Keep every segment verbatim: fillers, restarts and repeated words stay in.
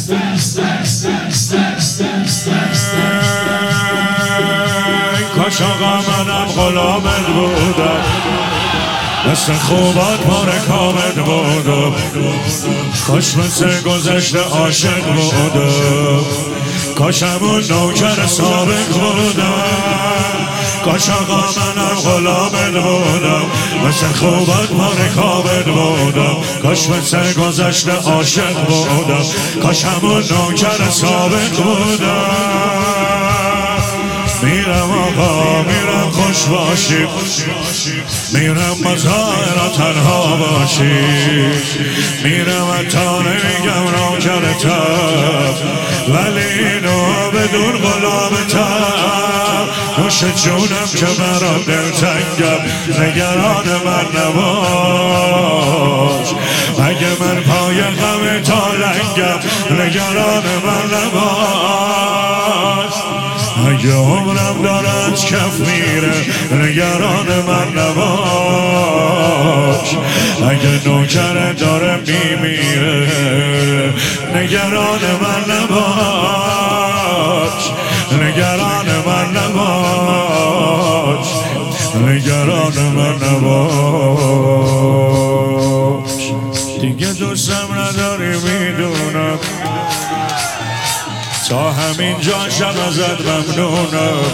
کاش آقا منم غلامت بودم، مثل خوبات پاره کامت بودم، کاش مثل گذشته عاشق بودم، کاش همون نوکر سابق بودم، کاش آقا منم غلامت بودم، مثل خوبات پاره کامت بودم، کاش مثل گذشته عاشق بودم، کاش همون نوکر سابق بودم. میرم آقا میرم خوش باشی، میرم مزارا تنها باشی، میرم حتی نمیگم نوکرتم، ولی اینو بدون غلامتم. نوش جونم که برام دلتنگم، نگران من نباش، اگه من پای غم تا لنگم، نگران من نباش، اگه عمرم داره از کف میره، نگران من نباش، اگه نوکره داره میمیره، نگران من نباش، نگران من نباش، نگران من نباش. دیگه دوستم نداری میدونم، تا همین جا شب ازت ممنونم.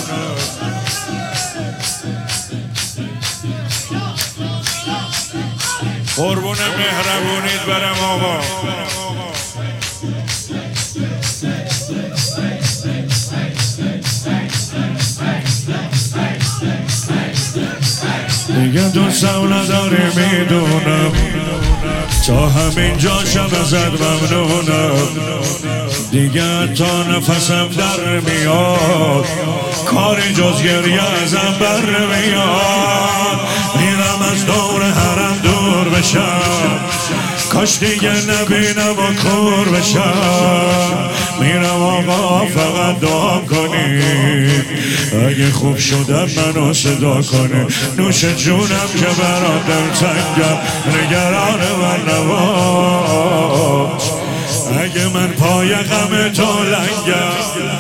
قربون مهربونیت برم آقا. دیگه دوستم نداری میدونم، تا همین جا شب ازت ممنونم. دیگه تا نفسم در میاد، کاری جز گریه ازم بر میاد. میرم از دور حرم دور بشم، کاش دیگه نبینم و کور بشم. میرم آقا فقط دعا کنی، اگه خوب شدم منو صدا کنی. نوش جونم که برام دلتنگم، نگران من نباش، اگه من پای غم تو لنگم،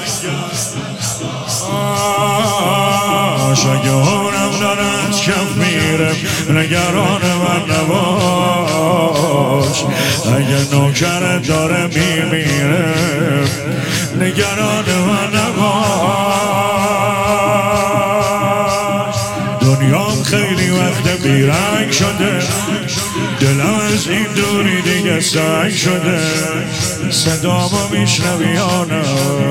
اگه عمرم داره از کف میره، نگران من نباش، اگه نوکرت داره میمیره، نگران من نباش. دنیام خیلی وقت بیرنگ شده، دلم از این دوری دیگه سنگ شده. صدامو میشنوی یا نه،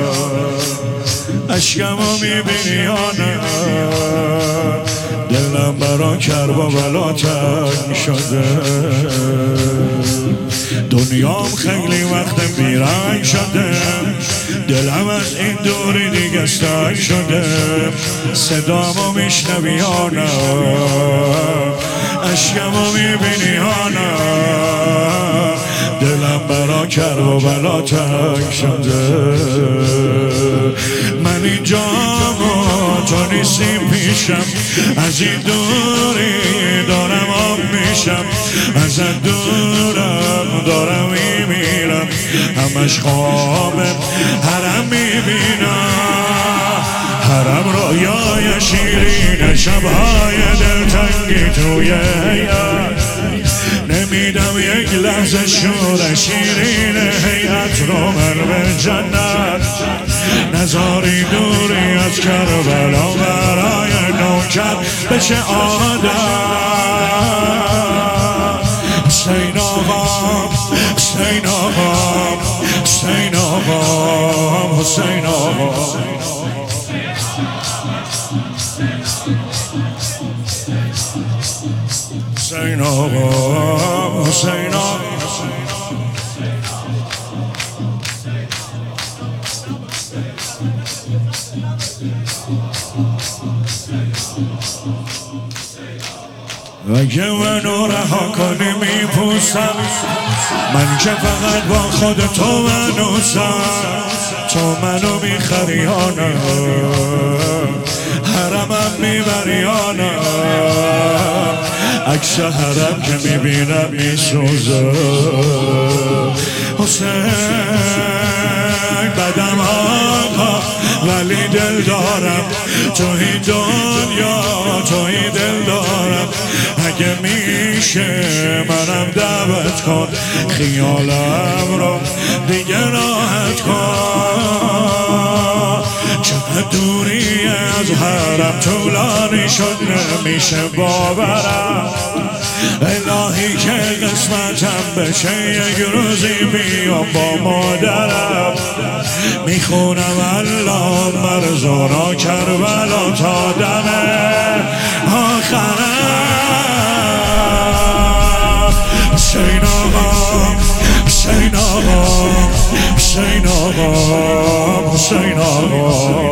اشکمو میبینی یا نه، دلم برا کرب و بلا تنگ شده. دنیام خیلی وقت بیرنگ شده، دلم از این دوری دیگه سنگ شده. صدامو میشنوی یا نه، اشکمو میبینی یا نه، دلم برا کرب و بلا تنگ شده. من اینجام و تو نیستی پیشم، از این دوری دارم آب میشم، از این دورم دارم میمیرم، همش خوابم حرم میبینم، حرم رویای شیرین شبهای دلتنگی توی هیئت. نمیدم یک لحظه شور شیرین هیئت رو من به جنت، نزاری دوری از کربلا برای نوکر بشه عادت. حسین آقام، حسین آقام، حسین آقام، حسین آقام، حسین آقام، حسین آقام. اگه منو رها کنی میپوسم، من که فقط با خود تو منوسم. تو منو میخری یا نه، حرمم میبری یا نه، عکس حرم که میبینم میسوزه. حسین دل دارم، توی دنیا توی دل دارم. اگه میشه منم دعوت کن، خیالم رو دیگه راحت کن. چقدر دوری از حرم طولانی شد نمیشه باورم. الهی که قسمتم بشه یک روزی بیام با مادرم. میخونم الله مرزانا کربلا تا دم آخرم. حسین آقا حسین آقا حسین آقا حسین آقا